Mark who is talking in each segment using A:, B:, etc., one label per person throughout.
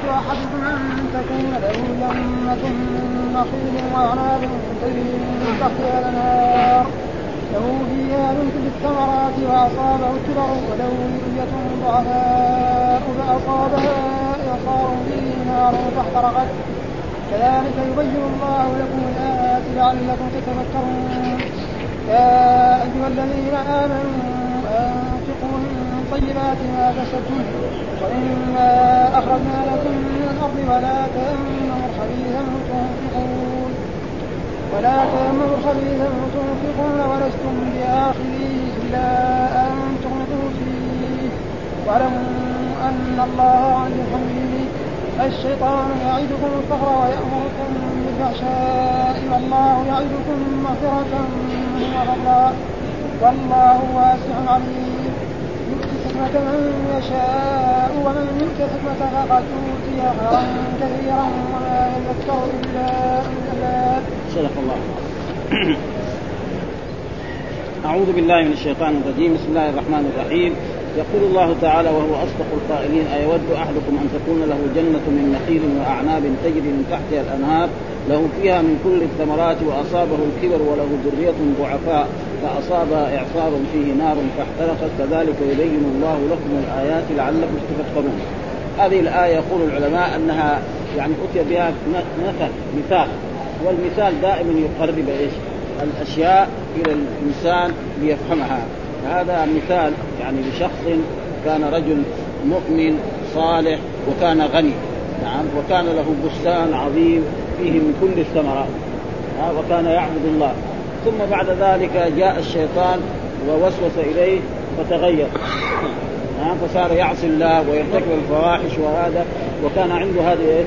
A: أحدكم أن تكون له جنة من نخيل وأعناب تجري من تحتها الأنهار له فيها من كل الثمرات وأصابه الكبر وله ذرية ضعفاء فأصابها إعصار به نار فاحترقت كذلك يبين الله لكم الآيات لعلكم تتفكرون. يا أيها الذين آمنوا أنفقوا من طيبات ما كسبتم وإما أخرجنا لكم من الأرض ولا تيمموا خبيثا تنفقون ولستم بآخذيه إلا أن تغمضوا فيه واعلموا أن الله عليم حميد. الشيطان يعدكم الفقر ويأمركم بالفحشاء والله يعدكم مغفرة وفضلا والله واسع عليم. يؤتي الحكمة من يشاء ومن يؤت الحكمة فقد أوتي خيرا كثيرا وما يذكر إلا أولو الألباب.
B: صدق الله. أعوذ بالله من الشيطان الرجيم. بسم الله الرحمن الرحيم. يقول الله تعالى وهو أصدق القائلين: أيود أحدكم أن تكون له جنة من نخيل وأعناب تجري من تحتها الأنهار له فيها من كل الثمرات وأصابه الكبر وله ذرية ضعفاء فأصابها إعصار فيه نار فاحترقت كذلك يبين الله لكم الآيات لعلكم تتفكرون. هذه الآية يقول العلماء أنها يعني أتي بها مثال، والمثال دائما يقرب الأشياء إلى الإنسان ليفهمها. هذا مثال يعني لشخص كان رجل مؤمن صالح وكان غني، نعم، وكان له بستان عظيم فيه من كل الثمرات وكان يعبد الله. ثم بعد ذلك جاء الشيطان ووسوس إليه فتغير، فصار يعصي الله ويرتكب الفواحش وهذا، وكان عنده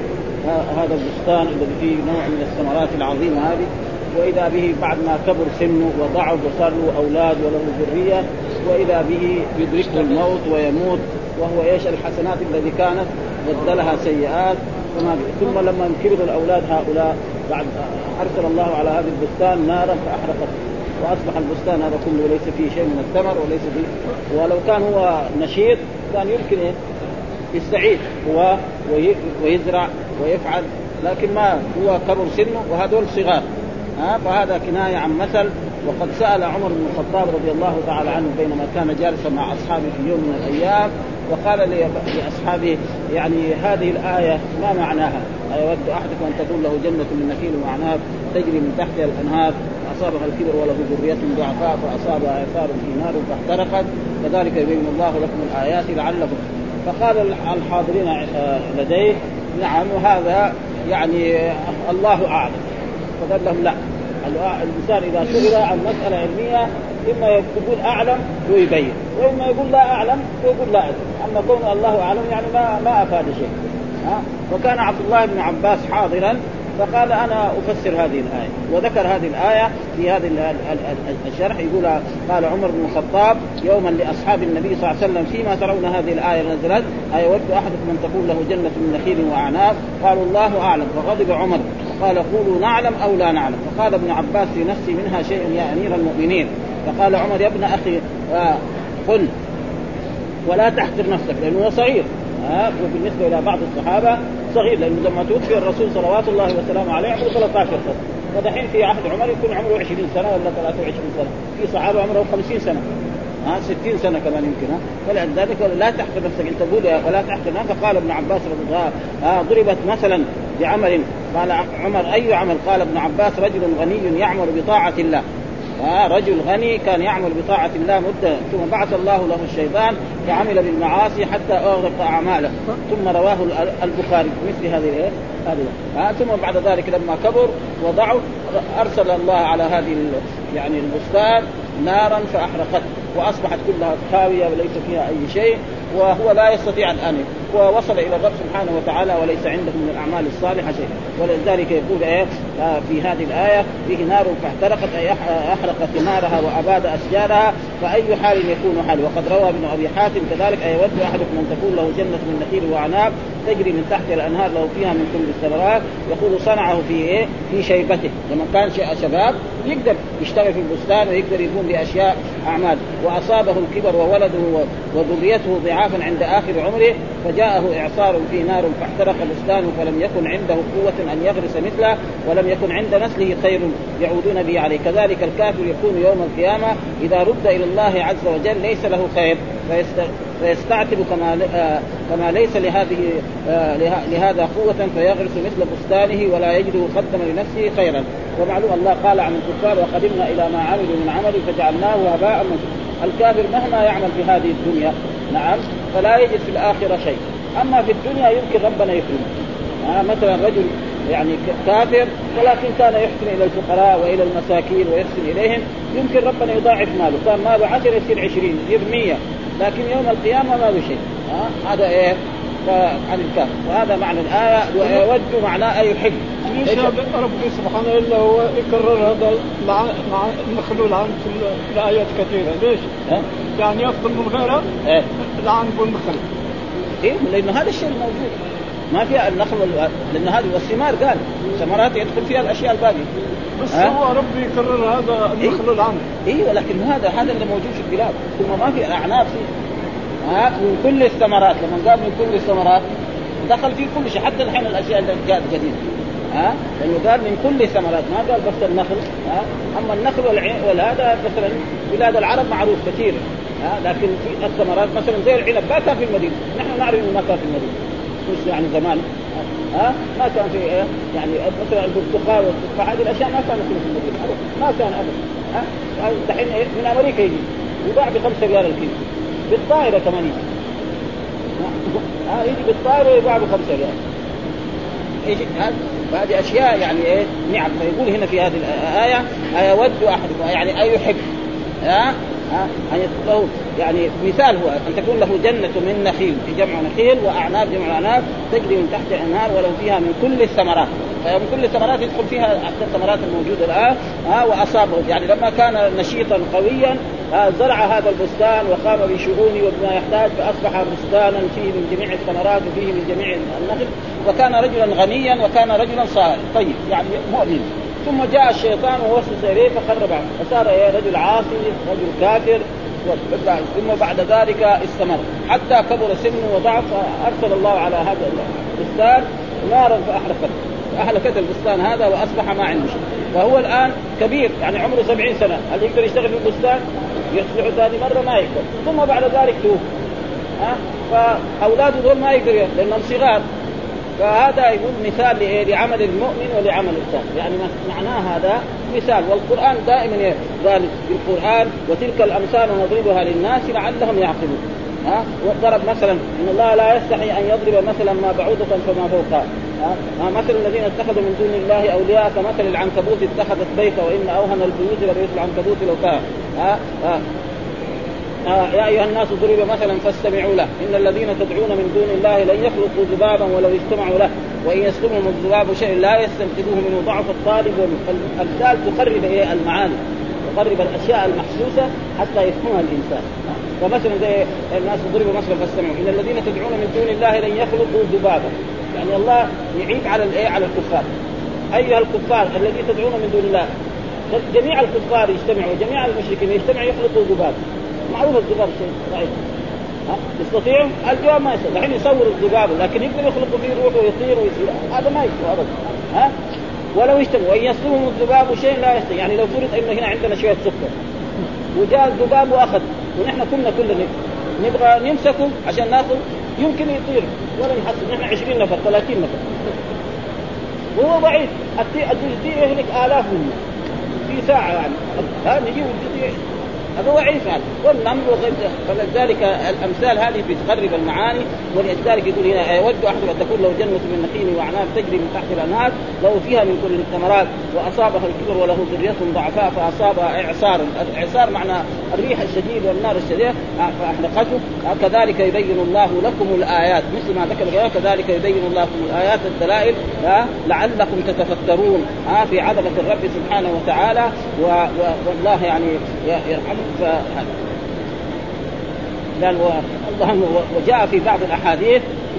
B: هذا البستان الذي فيه نوع من الثمرات العظيمة هذه، وإذا به بعد ما كبر سنه وضعف وصار له أولاد وله ذرية وإذا به يدركه الموت ويموت، وهو إيش الحسنات التي كانت بدلها سيئات. ثم لما كبر الأولاد هؤلاء بعد أرسل الله على هذا البستان نارا فأحرقت، وأصبح البستان هذا كله ليس فيه شيء من الثمر وليس فيه. ولو كان هو نشيط كان يمكن يستعيد هو ويزرع ويفعل، لكن ما هو كبر سنه وهذول صغار. فهذا كناية عن مثل. وقد سأل عمر بن الخطاب رضي الله تعالى عنه بينما كان جالسا مع أصحابه في يوم من الأيام وقال لأصحابه يعني هذه الآية ما معناها؟ أيود أحدكم أن تكون له جنة من نخيل وأعناب تجري من تحتها الأنهار فأصابها الكبر وله ذرية ضعفاء فأصابها إعصار في نار فاحترقت كذلك يبين الله لكم الآيات لعلكم. فقال الحاضرين لديه: نعم، وهذا يعني الله أعلم. فقال لهم: لا، الإنسان إذا سئل عن مسألة علمية إما يقول أعلم ويبين، وإما يقول لا أعلم ويقول لا أعلم. أما كون الله أعلم يعني ما أفاد شيء. وكان عبد الله بن عباس حاضرا فقال: أنا أفسر هذه الآية، وذكر هذه الآية في هذه الشرح. يقول: قال عمر بن الخطاب يوما لأصحاب النبي صلى الله عليه وسلم: فيما ترون هذه الآية نزلت أيود أحدكم أن تكون له جنة من نخيل وأعناب؟ قالوا: الله أعلم. فغضب عمر قال: قولوا نعلم أو لا نعلم. فقال ابن عباس في نفسي: منها شيء يا أمير المؤمنين. فقال عمر: يا ابن أخي قل ولا تحقر نفسك، لأنه صغير. وبالنسبة إلى بعض الصحابة صغير، لأنه لما توفي الرسول صلوات الله وسلامه عليه عمره 13 سنة، ودحين في عهد عمر يكون عمره 20 سنة ولا 23 سنة، في صحابة عمره 50 سنة 60 سنة كمان يمكن. فلذلك لا تحقر نفسك، أنت تقول ولا تحقر نفسك. فقال ابن عباس رضي الله ضربت مثلا بعمل. قال عمر: أي عمل؟ قال ابن عباس: رجل غني يعمل بطاعة الله. رجل غني كان يعمل بطاعة الله مدة، ثم بعث الله له الشيطان فعمل بالمعاصي حتى أغرق أعماله. ثم رواه البخاري مثل هذه. ثم بعد ذلك لما كبر وضعف أرسل الله على هذه يعني البستان نارا فأحرقت، وأصبحت كلها خاوية وليس فيها أي شيء، وهو لا يستطيع الآن، ووصل إلى الرب سبحانه وتعالى وليس عنده من الأعمال الصالحة شيء. ولذلك يقول في هذه الآية: فيه نار فاحترقت، أي أحرقت ثمارها وأباد أشجارها، فأي حال يكون حال. وقد روى ابن أبي حاتم كذلك: أيود أحدكم أن تكون له جنة من نخيل وأعناب تجري من تحت الأنهار له فيها من كل الثمرات. يقول صنعه في إيه؟ في شيبته، لما كان شباب يقدر يشتغل في البستان ويقدر يقوم بأشياء أعمال. وأصابه الكبر وولده وذريته ضعافا عند آخر عمره، فجاءه إعصار في نار فاحترق بستانه، فلم يكن عنده قوة أن يغرس مثله، ولم يكن عند نسله خير يعودون به عليه. كذلك الكافر يكون يوم القيامة إذا رد إلى الله عز وجل ليس له خير، فيستعتب كما ليس لهذا قوة فيغرس مثل بستانه ولا يجد قدم لنفسه خيرا. ومعلوم الله قال عن الكفار وقدمنا إلى ما عملوا من عمل فجعلناه هباء منثورا. الكافر مهما يعمل في هذه الدنيا نعم فلا يجد في الآخرة شيء. أما في الدنيا يمكن ربنا يكرمه. مثلا رجل يعني كافر ولكن كان يحسن إلى الفقراء وإلى المساكين ويحسن إليهم، يمكن ربنا يضاعف ماله، كان ماله 10 يصير 20 يصير 100، لكن يوم القيامة ما له شيء. هذا إيه عن الكافر. وهذا معنى الآية ويود معناه أن يحب.
C: ليش ربي سبحانه إلا هو يكرر هذا مع المخلول عن في الآيات كثيرة؟ ليش؟ يعني يفضل من غيره العن بالمخلول.
B: إيه لأنه هذا الشيء الموجود ما فيها النخل لأن هذه والثمار قال ثمرات يدخل فيها الأشياء الباقية.
C: بس هو ربي يكرر هذا المخلول عنه.
B: إيه ولكن هذا اللي موجود في البلاد، ثم ما في أعناب فيه. من كل الثمرات، لما قال من كل الثمرات دخل فيه كل شيء، حتى الحين الأشياء اللي جاءت جديدة. لأنه قال من كل الثمرات، ما قال بس النخل. أما النخل والهذا مثلا بلاد العرب معروف كثير. لكن في الثمرات مثلا زي العنب ما كان في المدينة، نحن نعرف إنه ما كان في المدينة، مش يعني زمان ما كان في يعني مثلا البرتقال والتفاح هذه الأشياء ما كانت في المدينة، ما كان أبدا. دحين من أمريكا يجي يباع ب5 ريال الكيلو، بالطائرة كمان يجي بالطائرة ويباع ب5 ريال. ايش هذه اشياء يعني ايه نعم. فيقول هنا في هذه الايه ايود احدكم يعني اي يحب ان له يعني مثال هو ان تكون له جنه من نخيل في جمع نخيل واعناب جمع اعناب تجري من تحت الانهار ولو فيها من كل الثمرات. فمن كل الثمرات يدخل فيها حتى الثمرات الموجوده الان. واصابه يعني لما كان نشيطا قويا زرع هذا البستان وقام بشؤونه وبما يحتاج فاصبح بستانا فيه من جميع الثمرات وفيه من جميع النخل، وكان رجلا غنيا وكان رجلا صالح طيب يعني مؤمن. ثم جاء الشيطان ووسوس اليه فخرب فصار رجل عاصي رجل كافر. ثم بعد ذلك استمر حتى كبر سنه وضعف، ارسل الله على هذا البستان نارا فاحرقت البستان هذا واصبح ما عنده شيء. وهو الان كبير يعني عمره 70 سنه، هل يقدر يشتغل في البستان؟ يصلح ثاني مره ما يقدر. ثم بعد ذلك توفي فاولاده دول ما يقدروا لانهم صغار. فهذا يقول مثال لعمل المؤمن ولعمل الكافر، يعني معناه هذا مثال. والقرآن دائما قال في القرآن وتلك الأمثال نضربها للناس لعلهم يعقلون. وضرب مثلا إن الله لا يستحي أن يضرب مثلا ما بعوضة فما فوقها. مثل الذين اتخذوا من دون الله أولياء كمثل العنكبوت اتخذت بيتا وإن أوهن البيوت لبيوت العنكبوت لو كان. يا أيها الناس ضرب مثلا فاستمعوا له إن الذين تدعون من دون الله لن يخلقوا ذبابا ولو اجتمعوا له وإن يسلبهم الذباب شيء لا يستنقذوه منه ضعف الطالب. والأمثال تقرب المعاني، تقرب الأشياء المحسوسة حتى يفهمها الإنسان. فمثلا زي الناس ضرب مثلا فاستمعوا إن الذين تدعون من دون الله لن يخلقوا ذبابا، يعني الله يعيب على الكفار. أيها الكفار الذين تدعون من دون الله، جميع الكفار يجتمعوا جميع المشركين يجتمعوا يخلقوا ذبابا. معروف الذباب شيء ضعيف يستطيع الجواب ما يستطيع. الحين يصور الذباب لكن يقدر يخلق فيه روح ويطير ويصير، هذا ما يستطيع ابدا. ولو يجتمع وان يصلهم الذباب شيء لا يستطيع. يعني لو فرض انه هنا عندنا شويه سكر وجاء الذباب واخذ ونحن كلنا نبغى نمسكه عشان ناخذ، يمكن يطير ولا نحصل. نحن 20 نفر 30 نفر وهو ضعيف، الجدي يهلك آلاف منه في ساعه يعني. نجيب الجدي هذا ضعيف يعني والنمل وغير. فلذلك الامثال هذه بتقرب المعاني. ولذلك يقول هنا يود احدكم ان تكون له جنه من نخيل واعناب تجري من تحت الانهار له فيها من كل الثمرات واصابها الكبر وله ذريه ضعفاء فاصابها اعصار. الاعصار معنى الريح الشديد والنار الشديد فاحرقته. كذلك يبين الله لكم الايات مثل ما ذكر كذلك يبين الله لكم الايات الدلائل لعلكم تتفكرون في عظمه الرب سبحانه وتعالى. والله يعني يرحمه. قال وجاء في بعض الأحاديث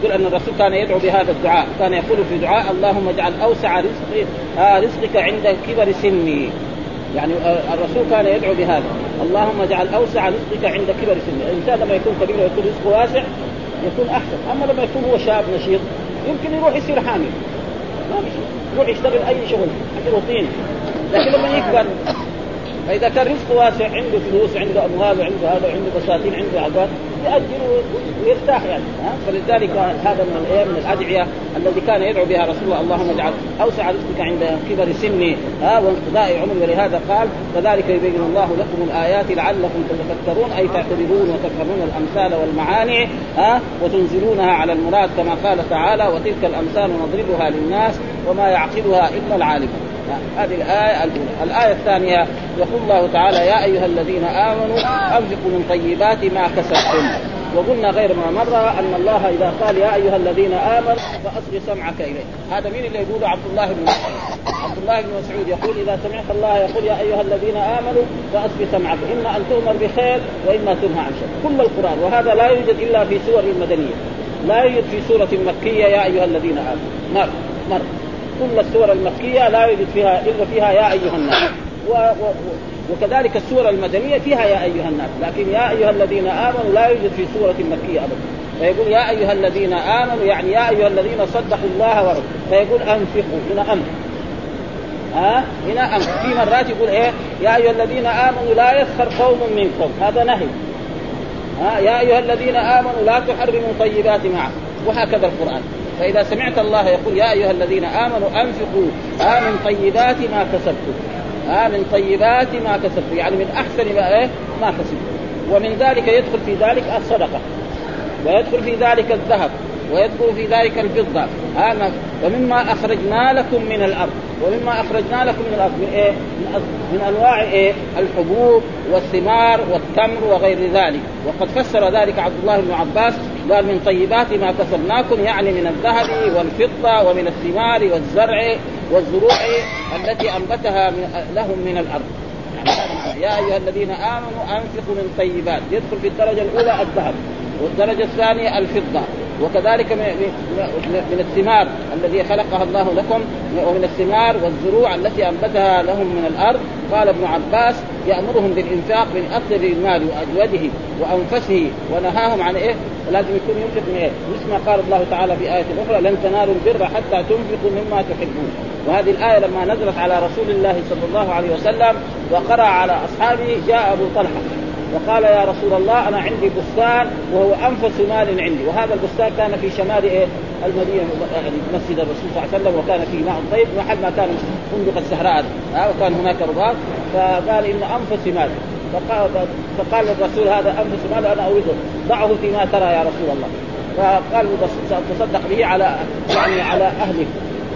B: يقول أن الرسول كان يدعو بهذا الدعاء، كان يقول في دعاء اللهم اجعل أوسع رزقك عند كبر سني. يعني الرسول كان يدعو بهذا اللهم اجعل أوسع رزقك عند كبر سني. الإنسان لما يكون كبير ويكون رزقه واسع يكون أحسن، أما لما يكون هو شاب نشيط يمكن يروح يصير حامل، يروح يشتغل أي شغل حتى روتين. لكن لما يكبر فإذا كان رزقه واسع، عنده فلوس، عنده أموال، وعنده هذا، وعنده بساتين، عنده عقار، يأجر ويرتاح يعني. فلذلك هذا من الأدعية الذي كان يدعو بها رسول الله اللهم اجعل أوسع رزقك عند كبر سني وانقضاء عمري. ولهذا قال كذلك يبين الله لكم الآيات لعلكم تتفكرون، أي تعتبرون وتفهمون الأمثال والمعاني وتنزلونها على المراد، كما قال تعالى وتلك الأمثال نضربها للناس وما يعقلها إلا العالم. هذه الآية الأولى. الآية الثانية يقول الله تعالى يا أيها الذين آمنوا أنفقوا من طيبات ما كسبتم. وقلنا غير ما مرة أن الله إذا قال يا أيها الذين آمنوا فأصغ سمعك إليه. هذا مين اللي يقوله؟ عبد الله بن مسعود. عبد الله بن مسعود يقول إذا سمعت الله يقول يا أيها الذين آمنوا فأصغ سمعك، إما أن تؤمر بخير وإما تنهى عن شر. كل القرآن، وهذا لا يوجد إلا في سور المدنية، لا يوجد في سورة مكية يا أيها الذين آمنوا مرة. كل السور المكية لا يوجد فيها إلا فيها يا أيها الناس، وكذلك السورة المدنية فيها يا أيها الناس، لكن يا أيها الذين آمنوا لا يوجد في سورة مكية أبدا. فيقول يا أيها الذين آمنوا يعني يا أيها الذين صدقوا الله ورسوله. فيقول أنفقوا، هنا أمر، هنا أمر. في مرات يقول يا أيها الذين آمنوا لا يسخر قوم من قوم، هذا نهي. يا أيها الذين آمنوا لا تحرموا طيبات معه، وهكذا القرآن. فإذا سمعت الله يقول يا أيها الذين آمنوا أنفقوا من طيبات ما كسبتم، من طيبات ما كسبتم يعني من أحسن ما كسبتم. ومن ذلك يدخل في ذلك الصدقة، ويدخل في ذلك الذهب، ويدخل في ذلك الفضة. ومما أخرجنا لكم من الأرض، ومما أخرجنا لكم من الأرض من أنواع الحبوب والثمار والتمر وغير ذلك. وقد فسر ذلك عبد الله بن عباس قال من طيبات ما كسبناكم يعني من الذهب والفضة ومن الثمار والزرع والزروع التي أنبتها لهم من الأرض. يعني يا أيها الذين آمنوا أنفقوا من طيبات، يدخل في الدرجة الأولى الذهب، والدرجة الثانية الفضة، وكذلك من الثمار الذي خلقها الله لكم، ومن الثمار والزروع التي أنبتها لهم من الأرض. قال ابن عباس يأمرهم بالإنفاق من أطيب المال وأجوده وأنفسه، ونهاهم عن لازم يكون ينفق من مثل ما قال الله تعالى في آية أخرى لن تنالوا البر حتى تنفقوا مما تحبون. وهذه الآية لما نزلت على رسول الله صلى الله عليه وسلم وقرأ على أصحابه جاء أبو طلحة وقال يا رسول الله أنا عندي بستان وهو أنفس مال عندي، وهذا البستان كان في شمال المدينة، يعني مسجد الرسول صلى الله عليه وسلم، وكان فيه ماء طيب محل ما كان فندق الزهراء، وكان هناك رباط. فقال إن أنفس مال، فقال الرسول هذا أنفس مال أنا أريده، ضعه فيما ترى يا رسول الله. فقال سأتصدق به على على أهلك،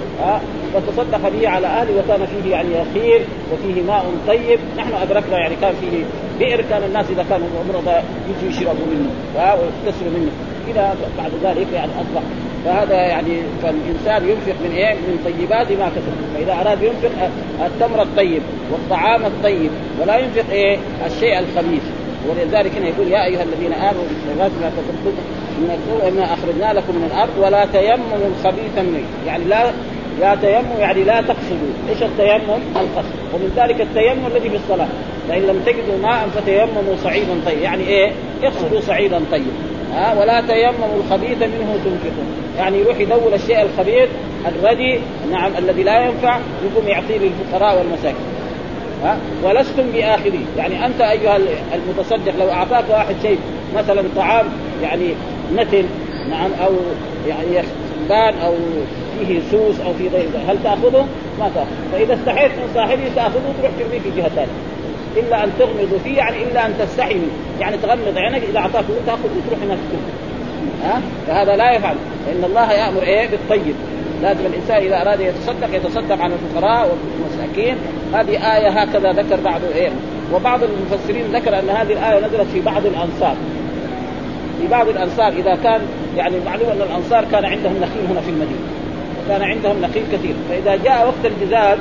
B: فتصدق به على أهله، وكان فيه يعني خير وفيه ماء طيب. نحن أدركنا يعني كان فيه بئر، كان الناس إذا كانوا مرضى يجوا يشربوا منه ويغتسلوا منه إلى بعد ذلك يعني أصبح. فهذا يعني فالإنسان ينفق من طيبات ما كسب. فإذا أراد ينفق التمر الطيب والطعام الطيب، ولا ينفق الشيء الخبيث. ولذلك هنا يقول يا أيها الذين آمنوا بالطيبات ما كسبتم من السوء وما أخرجنا لكم من الأرض ولا تيمموا الخبيث منه، يعني لا تيمم يعني لا تقصدوا. ايش التيمم؟ القصد. ومن ذلك التيمم الذي في الصلاة، فإن لم تجدوا ماء فتيمموا صعيدا طيب، يعني يقصدوا صعيدا طيب. ولا تيمموا الخبيث منه تنفقون، يعني يروح يدور الشيء الخبيث الردي نعم الذي لا ينفع يقوم يعطيه للفقراء والمساكين. ولستم بآخذين، يعني أنت أيها المتصدق لو أعطاك واحد شيء مثلا طعام يعني نتن نعم أو يعني بان أو فيه سوس أو في غير، هل تأخذه؟ ما تأخذ. فإذا استحيت من صاحبه تأخذه تروح ترميه في جهة ثانية، إلا أن تغمض فيه يعني إلا أن تستحي منه، يعني تغمض عينك إذا أعطاك تأخذ وتروح هناك ترميه. فهذا لا يفعل، فإن الله يأمر بالطيب. لازم الإنسان إذا أراد يتصدق عن الفقراء والمساكين. هذه آية هكذا ذكر بعض وبعض المفسرين ذكر أن هذه الآية نزلت في بعض الأنصار. في بعض الأنصار إذا كان يعني معلوم أن الأنصار كان عندهم نخيل هنا في المدينة، كان عندهم نخيل كثير، فإذا جاء وقت الجزاز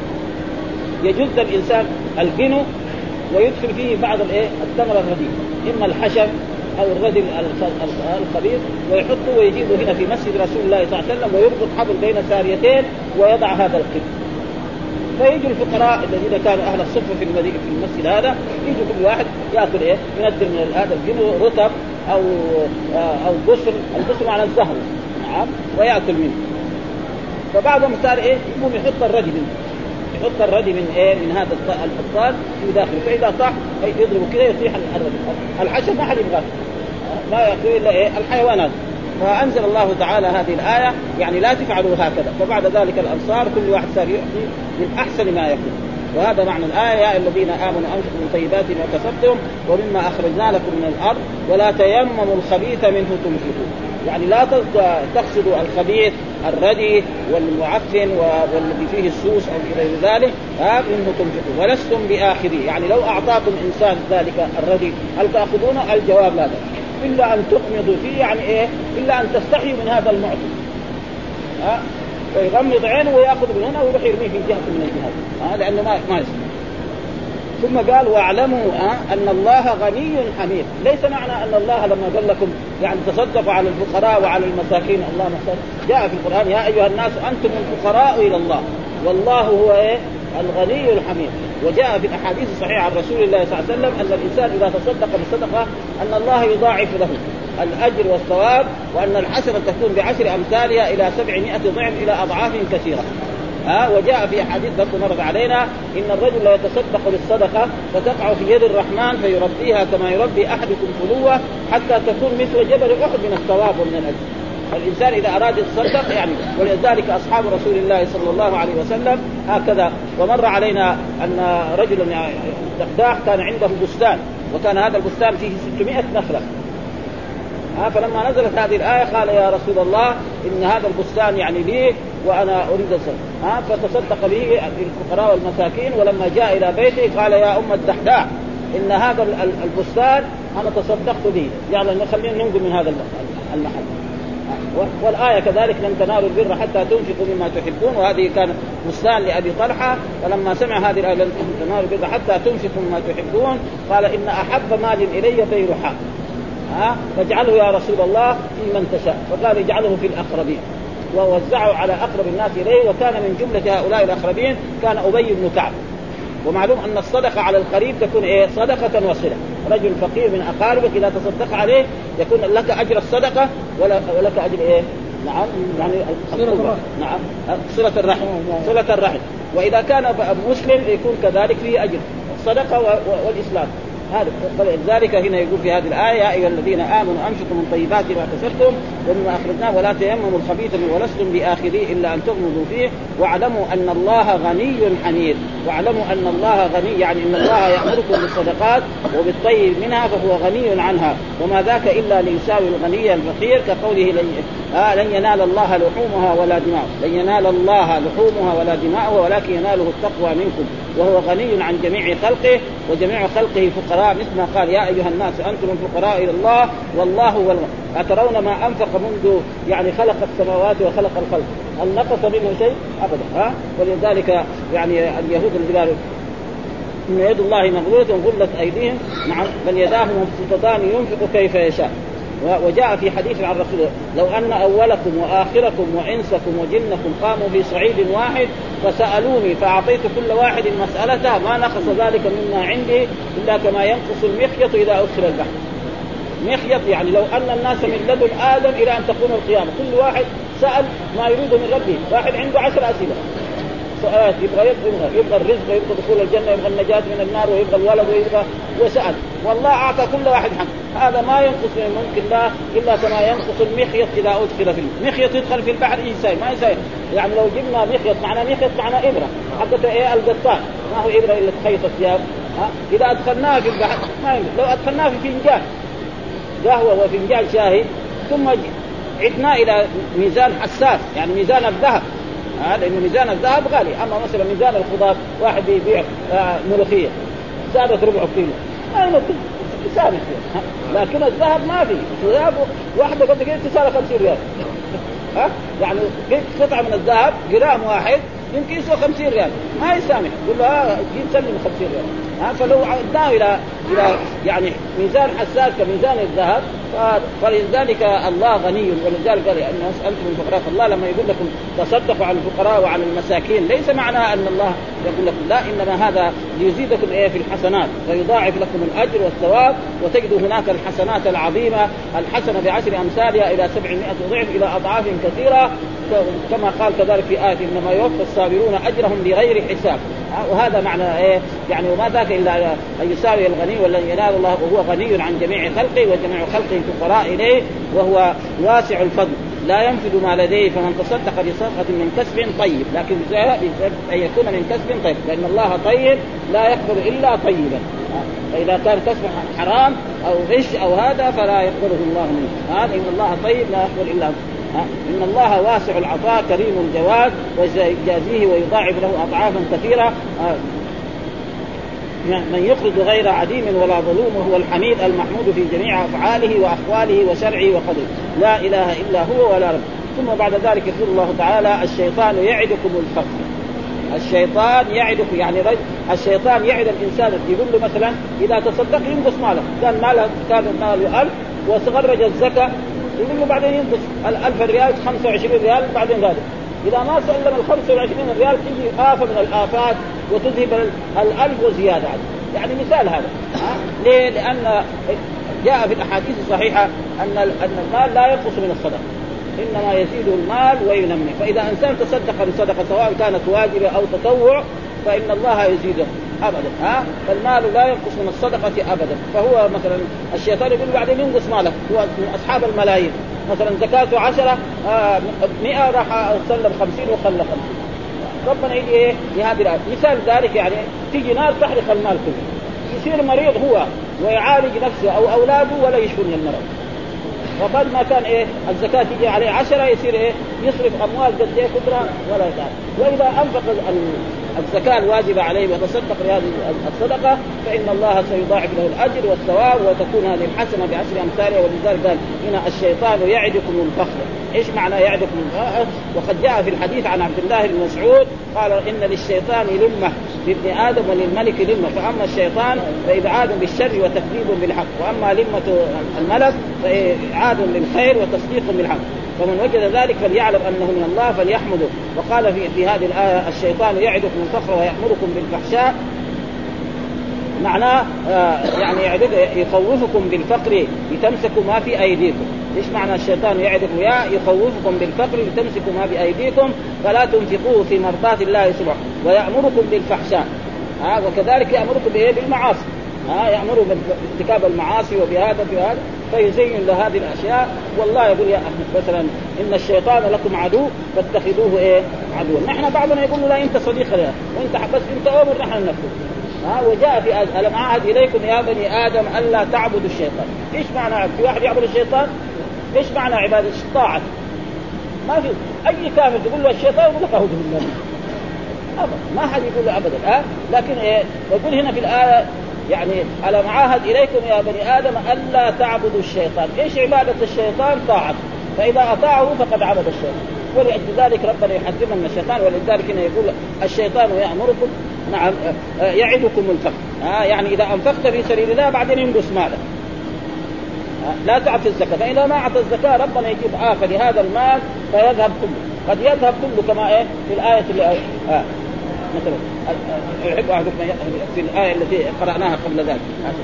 B: يجوز الإنسان القنو ويدخل فيه بعض التمر الرديء، إما الحشب أو الردي الخبيث ويحطه ويجيبه هنا في مسجد رسول الله صلى الله عليه وسلم ويربط حبل بين ساريتين ويضع هذا القدر. فيجي الفقراء الذين كانوا أهل الصفة في المسجد هذا يجي كل واحد يأكل ينزل من هذا الجنو رطب أو بصر. البصر على الزهر نعم ويأكل منه. فبعد مختار يقوم يحط الردي من هذا الفطان في داخله. فإذا طاح يضربه كذا يطيح الردي. الحشر ما حد يبغاه ما يأكل إلا الحيوانات. فأنزل الله تعالى هذه الآية يعني لا تفعلوا هكذا. فبعد ذلك الأنصار كل واحد صار يعطي من أحسن ما يكون. وهذا معنى الآية يا الذين آمنوا أنفقوا من طيبات ما كسبتم ومما أخرجنا لكم من الأرض ولا تيمموا الخبيث منه تنفقون. يعني لا تقصدوا الخبيث الردي والمعفن والذي فيه السوس أو غير ذلك منه تنفقون ولستم بآخذيه. يعني لو أعطاكم إنسان ذلك الردي هل تأخذونه؟ الجواب لا إلا أن تغمضوا فيه. يعني إلا أن تستحيوا من هذا المعطي ويغمض عينه ويأخذ من هنا ويروح يرميه في جهة من الجهات لأنه ما يسمع. ثم قال واعلموا أن الله غني حميد. ليس معنى أن الله لما قال لكم يعني تصدقوا على الفقراء وعلى المساكين. الله مثلا جاء في القرآن يا أيها الناس أنتم الفقراء إلى الله والله هو الغني الحميد. وجاء في الأحاديث الصحيحة عن رسول الله صلى الله عليه وسلم أن الإنسان إذا تصدق بصدقة أن الله يضاعف له الأجر والثواب وأن الحسنة تكون ب10 أمثالها إلى 700 ضعف إلى أضعاف كثيرة. وجاء في حديث برضو مرد علينا إن الرجل لا يتصدق بالصدقة فتقع في يد الرحمن فيربيها كما يربي أحدكم فلوة حتى تكون مثل جبل أحد من الثواب ومن الأجر. الإنسان إذا أراد يتصدق يعني. ولذلك أصحاب رسول الله صلى الله عليه وسلم هكذا. ومر علينا أن رجلا دحداح كان عنده بستان وكان هذا البستان فيه 600 نخلة. فلما نزلت هذه الآية قال يا رسول الله إن هذا البستان يعني لي وأنا أريد الصدقة. فتصدق به الفقراء والمساكين. ولما جاء إلى بيته قال يا أم الدحداح إن هذا البستان أنا تصدقت به يعني خلينا ننقل من هذا المحل. والآية كذلك لن تنالوا البر حتى تنفقوا مما تحبون. وهذه كانت بستان لأبي طلحة. فلما سمع هذه الآية لن تنالوا البر حتى تنفقوا مما تحبون قال إن أحب مال إلي بيرحاء فاجعله يا رسول الله في من تشاء. فقال اجعله في الأقربين ووزعه على أقرب الناس إليه. وكان من جملة هؤلاء الأقربين كان أبي بن كعب. ومعلوم أن الصدقة على القريب تكون صدقة وصلة. رجل فقير من أقاربك إذا تصدق عليه يكون لك أجر الصدقة ولك أجر نعم يعني نعم صلة الرحم. وإذا كان مسلم يكون كذلك فيه أجر الصدقة والإسلام. ذلك هنا يقول في هذه الآية يا أيها الذين آمنوا أنفقوا من طيبات ما كسبتم ومما أخرجناه ولا تيمموا الخبيث منه ولستم بآخذيه إلا أن تغمضوا فيه واعلموا أن الله غني حميد. واعلموا أن الله غني يعني أن الله يأمركم بالصدقات وبالطيب منها فهو غني عنها وما ذاك إلا ليساوي الغني الفقير كقوله لن ينال الله لحومها ولا دماؤها. لن ينال الله لحومها ولا دماؤها ولكن يناله التقوى منكم وهو غني عن جميع خلقه وجميع خلقه فقراء مثل ما قال يا أيها الناس أنتم الفقراء إلى الله والله هو أترون ما أنفق منذ يعني خلق السماوات وخلق الخلق هل نقص منه شيء أبدا. ولذلك يعني اليهود اللي قالوا إن يد الله مغلولة غلت أيديهم بل يداه مبسوطتان ينفق كيف يشاء. وجاء في حديث عن رسول الله لو أن أولكم وآخركم وإنسكم وجنكم قاموا في صعيد واحد فسألوني فأعطيت كل واحد مسألته ما نقص ذلك مما عندي إلا كما ينقص المخيط إذا أدخل البحر. مخيط يعني لو أن الناس من لدن آدم إلى أن تقوم القيامة كل واحد سأل ما يريد من ربه. واحد عنده 10 أسئلة سؤالات يبغى الرزق ويبغى دخول الجنة ويبغى النجاة من النار ويبغى الولد ويبغى وسأل والله أعطى كل واحد حق. هذا ما ينقص من ملك الله إلا كما ينقص المخيط إذا أدخل في المخيط يدخل في البحر إنسان ما يساوي. يعني لو جبنا مخيط معنا إبرة حقته القطان ما هو إبرة إلا تخيط الثياب إذا أدخلناها في البحر ما يمكن. لو أدخلناها في فنجان قهوة وفنجان شاهي ثم عدنا إلى ميزان حساس يعني ميزان الذهب لأن ميزان الذهب غالي. أما مثلا ميزان الخضار واحد يبيع ملوخية زادت 4 كيلو ما يمكن تسامح فيه. لكن الذهب ما فيه. الذهب واحدة قد كده تساوي 50 ريال يعني قطعة من الذهب جرام واحد يمكن يسوى 50 ريال ما يسامح، يقول له يسلم 50 ريال. فلو عدناه إلى يعني ميزان حساس كميزان الذهب، فلذلك الله غني. ولذلك قال أن أنتم الفقراء، فالله لما يقول لكم تصدقوا على الفقراء وعلى المساكين ليس معناه أن الله يقول لكم لا، إنما هذا ليزيدكم في الحسنات ويضاعف لكم الأجر والثواب. وتجدوا هناك الحسنات العظيمة، الحسنة ب10 أمثالها إلى 700 ضعف إلى أضعاف كثيرة، كما قال كذلك في آية إنما يوفى الصابرون أجرهم بغير حساب. وهذا معنى يعني وما ذاك إلا أن يساوي الغني والذي ينال الله وهو غني عن جميع خلقه وجميع خلقه فقراء إليه وهو واسع الفضل لا ينفد ما لديه. فمن تصدق بصدقة من كسب طيب، لكن أن يكون من كسب طيب، لأن الله طيب لا يقبل إلا طيبا. فإذا كان كسب حرام أو غش أو هذا فلا يقبله الله منه. إن الله طيب لا يقبل إلا إن الله واسع العطاء كريم الجواد ويجازيه ويضاعف له أضعافا كثيرة. من يقرض غير عديم ولا ظلوم وهو الحميد المحمود في جميع أفعاله وأقواله وشرعه وقدره لا إله إلا هو ولا رب. ثم بعد ذلك يقول الله تعالى الشيطان يعدكم الفقر. الشيطان يعدكم يعني الشيطان يعد الإنسان، يقول له مثلا إذا تصدق ينقص ماله، كان ماله 1000 وتخرج الزكاة يقول له بعدين ينقص 1000 ريال 25 ريال بعدين هذا. إذا ما سلم 25 ريال تجي آفة من الآفات وتذهب 1000 وزيادة. يعني مثال هذا ليه؟ لأن جاء في الأحاديث الصحيحة أن المال لا ينقص من الصدقة، إنما يزيد المال وينمي. فإذا إنسان تصدق بصدقة سواء كانت واجبة أو تطوع فإن الله يزيده أبدا. فالمال لا ينقص من الصدقة أبدا. فهو مثلا الشيطان يقول بعدين ينقص ماله، هو من أصحاب الملايين مثلا زكاته 10 100 راح أسلم 50 وخلى 50. ربنا يجي لهذه الآية مثال ذلك يعني تيجي نار تحرق المال كله، يصير مريض هو ويعالج نفسه أو أولاده ولا يشفون من المرض. وقد ما كان الزكاة تيجي عليه 10 يصير يصرف أموال قد كثرة ولا يتعب. وإذا أنفق الزكاة الواجبة عليه وتصدق بهذه الصدقة فإن الله سيضاعف له الأجر والثواب وتكون هذه الحسنة ب10 أمثالها. ولذلك قال هنا الشيطان يعدكم الفقر. إيش معنى يعدكم الفقر؟ وقد جاء في الحديث عن عبد الله بن مسعود قال إن للشيطان لمة لابن آدم وللملك لمة، فأما الشيطان فإبعاد بالشر وتكذيب بالحق، وأما لمة الملك فإعاد للخير وتصديق بالحق. فمن وجد ذلك فليعلم أنه من الله فليحمده. وقال في هذه الآية الشيطان يعدكم الفقر ويأمركم بالفحشاء، معناه يعني يخوفكم بالفقر لتمسكوا ما في أيديكم. إيش معنى الشيطان يعدكم يخوفكم بالفقر لتمسكوا ما بأيديكم فلا تنفقوه في مرضات الله سبحانه، ويأمركم بالفحشاء وكذلك يأمركم بالمعاصي، يأمروا بارتكاب المعاصي وبهذا فيزين لهذه الأشياء. والله يقول يا أحمد مثلا إن الشيطان لكم عدو فاتخذوه عدوا. نحن بعضنا يقول لا أنت صديق لنا وأنت بس أنت أمر نحن نفسه. وجاء في ألم أعهد إليكم يا بني آدم ألا تعبدوا الشيطان. إيش معنى في واحد يعبد الشيطان؟ إيش معنى عبادة الطاعة؟ ما في أي كافر تقول له الشيطان يقول لك أعوذ بالله أبدا، ما حد يقول له أبدا. لكن يقول هنا في الآية يعني ألم أعهد إليكم يا بني آدم ألا تعبدوا الشيطان. إيش عبادة الشيطان؟ طاعة، فإذا أطاعه فقد عبد الشيطان. ولأجل ذلك ربنا يحذرنا من الشيطان. ولذلك هنا يقول الشيطان يأمركم نعم يعدكم الفقر، يعني إذا أنفقت في سبيل الله بعدين ينقص مالك، لا تعطي الزكاة. فإذا ما أعطى الزكاة ربنا يجيب آفة لهذا المال فيذهب كله، قد يذهب كله كما في الآية اللي مثلا يحب أحدكم في الآية التي قرأناها قبل ذلك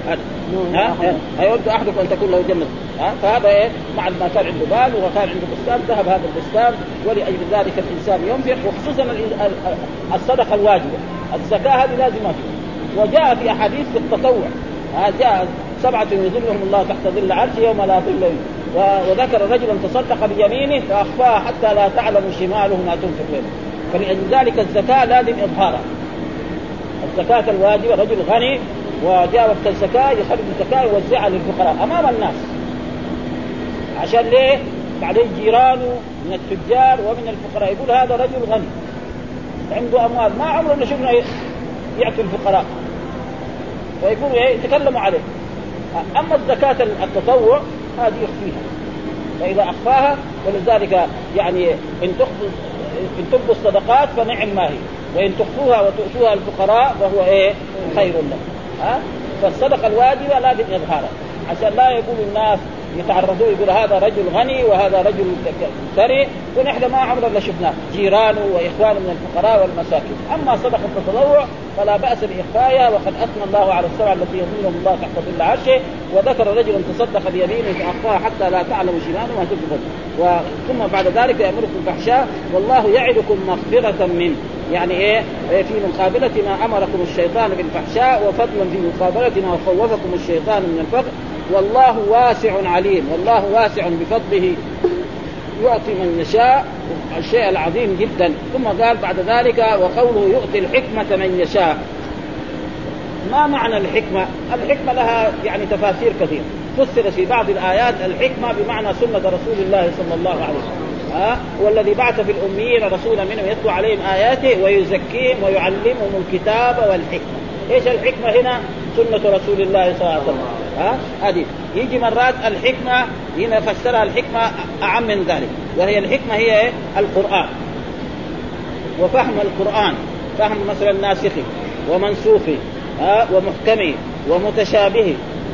B: أيود أحدكم أن تكون له جنة. فهذا بعد ما كان عنده مال وكان عنده بستان ذهب هذا البستان. ولأجل ذلك الإنسان ينفق، وخصوصا الصدقة الواجبة الزكاة هذه لازمة. وجاء في أحاديث في التطوع جاء 7 يظلهم الله تحت ظل عرشه يوم لا ظل. وذكر رجلا تصدق بيمينه فأخفاها حتى لا تعلم شماله ما تنفق يمينه. فلذلك الزكاة لازم إظهارها. الزكاة الواجبة رجل غني وجاء وقت الزكاة يخرج الزكاة يوزعها للفقراء أمام الناس. عشان ليه؟ بعدين جيرانه من التجار ومن الفقراء يقول هذا رجل غني عنده أموال ما عمرنا شفنا يعطي الفقراء، فيقول يتكلموا عليه. أما الزكاة التطوع هذه يخفيها، فإذا أخفاها ولذلك يعني إن تخفي إن تبدوا الصدقات فنعم ما هي، وإن تخفوها وتؤتوها الفقراء فهو خير لكم. فالصدقة الواجبة لازم إظهارها عشان لا يقول الناس يتعرضوا يقول هذا رجل غني وهذا رجل ثري ونحن ما عمرنا شفناه، جيرانه وإخوانه من الفقراء والمساكين. أما صدقة التطوع فلا بأس بإخفائها، وقد أثنى الله على السبع التي يظلهم الله تحت ظل عرشه، وذكر رجل تصدق بيمينه فأخفاها حتى لا تعلم شماله ما تنفق. ثم بعد ذلك يأمركم بالفحشاء والله يعدكم مغفرة منه، يعني في مقابلة ما أمركم الشيطان بالفحشاء، وفضلا في مقابلة ما خوفكم الشيطان من الفقر. والله واسع عليم، والله واسع بفضله يعطي من يشاء الشيء العظيم جدا. ثم قال بعد ذلك وقوله يؤتي الحكمة من يشاء. ما معنى الحكمة؟ الحكمة لها يعني تفاسير كثيرة، فسر في بعض الآيات الحكمة بمعنى سنة رسول الله صلى الله عليه وسلم، والذي بعث في الأميين رسولا منهم يتلو عليهم آياته ويزكيهم ويعلمهم الكتاب والحكمة. إيش الحكمة هنا؟ سنة رسول الله صلى الله عليه وسلم. هذه يجي مرات الحكمة هنا فسرها الحكمة أعم من ذلك، وهي الحكمة هي القرآن وفهم القرآن، فهم مثلا ناسخه ومنسوخه ومحكمه ومتشابهه،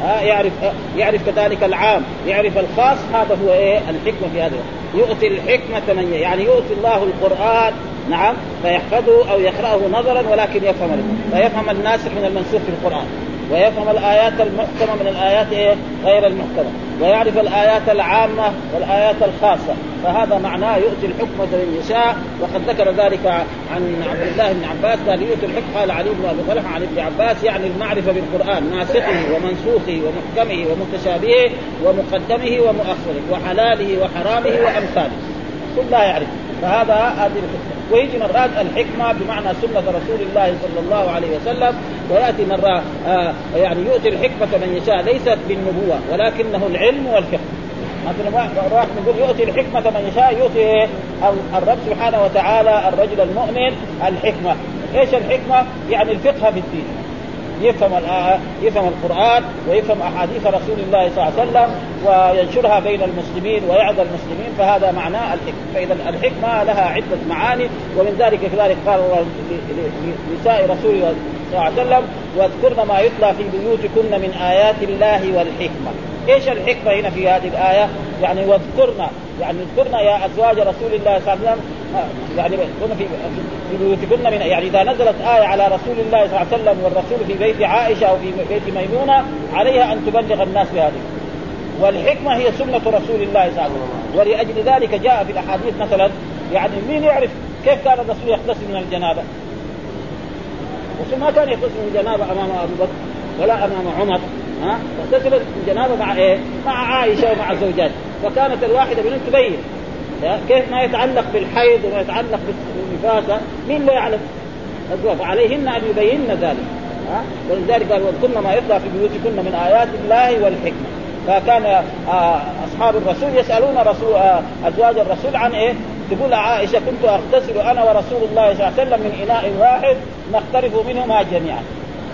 B: يعرف كذلك العام يعرف الخاص. هذا هو الحكمة في هذا. يؤتي الحكمة من يعني يؤتي الله القرآن نعم فيحفظه أو يقرأه نظرا ولكن فيفهم الناسخ من المنسوخ في القرآن، ويفهم الآيات المحكمة من الآيات غير المحكمة، ويعرف الآيات العامة والآيات الخاصة. فهذا معناه يؤتي الحكمة من يشاء. وقد ذكر ذلك عن عبد الله بن عباس قال يؤتي الحكمة، قال علي بن أبي طلحة عن ابن عباس يعني المعرفة بالقرآن ناسخه ومنسوخه ومحكمه ومتشابهه ومقدمه ومؤخره وحلاله وحرامه وأمثاله كلها يعرف. فهذا هذه الحكمة. ويجي مرات الحكمة بمعنى سنة رسول الله صلى الله عليه وسلم، ويأتي مرة يعني يؤتي الحكمة من يشاء ليست بالنبوة ولكنه العلم والفقه. مثلا راح نقول يؤتي الحكمة من يشاء، يؤتي الرب سبحانه وتعالى الرجل المؤمن الحكمة. إيش الحكمة؟ يعني الفقه بالدين، يفهم القرآن ويفهم أحاديث رسول الله صلى الله عليه وسلم وينشرها بين المسلمين ويعظ المسلمين. فهذا معناه الحكمة. فإذا الحكمة لها عدة معاني، ومن ذلك كذلك قال لنساء رسول الله صلى الله عليه وسلم واذكرن ما يتلى في بيوتكن من آيات الله والحكمة. إيش الحكمة هنا في هذه الآية؟ يعني واذكرن، يعني اذكرن يا أزواج رسول الله صلى الله عليه وسلم، يعني في بيوتكن من، يعني إذا نزلت آية على رسول الله صلى الله عليه وسلم والرسول في بيت عائشة أو في بيت ميمونة عليها أن تبلغ الناس بهذه. والحكمة هي سنة رسول الله صلى الله عليه وسلم. ولأجل ذلك جاء في الأحاديث مثلا، يعني مين يعرف كيف كان الرسول يغتسل من الجنابة؟ الرسول ما كان يغتسل من الجنابة أمام أبو بكر ولا أمام عمر، اغتسل الجنابة مع مع عائشة ومع زوجاته. وكانت الواحدة منهم تبين كيف ما يتعلق بالحيض وما يتعلق بالنفاسة، مين لا يعلم؟ فعليهن أن يبين ذلك. ولذلك قال واذكرن ما يطلع في بيوتكن من آيات الله والحكمة. فكان أصحاب الرسول يسألون أزواج الرسول عن تقول عائشة كنت أغتسل أنا ورسول الله صلى الله عليه وسلم من إناء واحد نقترف منهما جميعا.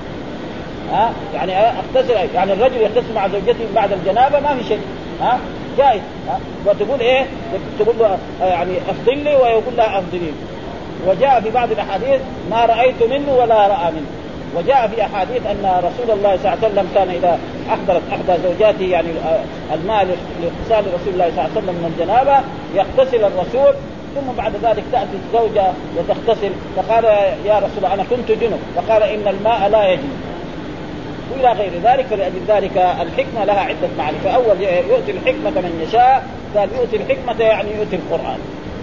B: يعني اغتسل، يعني الرجل يغتسل مع زوجته بعد الجنابة ما في شيء جائز. وتقول تقول له يعني افضل لي ويقول لها افضلي. وجاء في بعض الاحاديث ما رايت منه ولا راى منه. وجاء في احاديث ان رسول الله صلى الله عليه وسلم كان اذا احضرت احدى زوجاته يعني الماء لاغتسال رسول الله صلى الله عليه وسلم من الجنابه يغتسل الرسول، ثم بعد ذلك تاتي الزوجه وتغتسل، فقال يا رسول الله انا كنت جنب، فقال ان الماء لا يجب إلى غير ذلك. فلأجل ذلك الحكمة لها عدة معاني. فأول يؤتي الحكمة من يشاء، قال يؤتي الحكمة يعني يؤتي القرآن،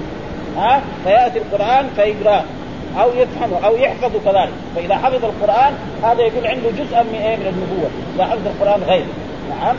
B: فيأتي القرآن فيقرأ أو يفهمه أو يحفظه كذلك. فإذا حفظ القرآن هذا يقول عنده جزءا من النبوة، إذا حفظ القرآن غير. نعم.